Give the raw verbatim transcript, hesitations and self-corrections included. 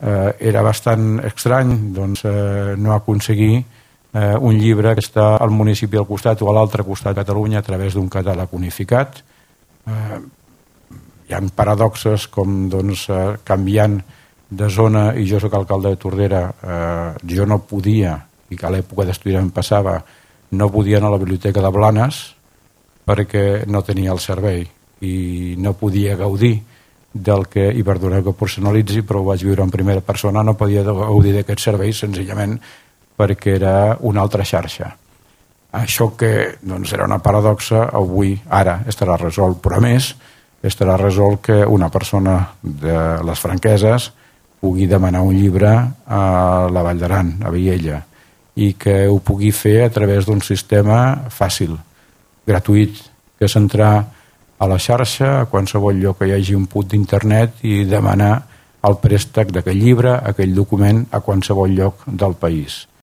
eh, era bastant estrany doncs, eh, no aconseguir eh, un llibre que està al municipi al costat o a l'altre costat de Catalunya a través d'un catàleg unificat. Eh, hi ha paradoxes com doncs, eh, canviant de zona, i jo soc alcalde de Tordera, eh, jo no podia, i que a l'època d'estudiar em passava, no podia anar a la biblioteca de Blanes perquè no tenia el servei i no podia gaudir del que, i perdoneu que personalitzi, però ho vaig viure en primera persona, no podia gaudir d'aquest servei senzillament perquè era una altra xarxa. Això que doncs, era una paradoxa, avui, ara, estarà resolt, però a més, estarà resolt que una persona de les Franqueses pugui demanar un llibre a la Vall d'Aran, a Viella, i que ho pugui fer a través d'un sistema fàcil, gratuït, que és entrar a la xarxa, a qualsevol lloc que hi hagi un punt d'internet i demanar el préstec d'aquell llibre, aquell document, a qualsevol lloc del país.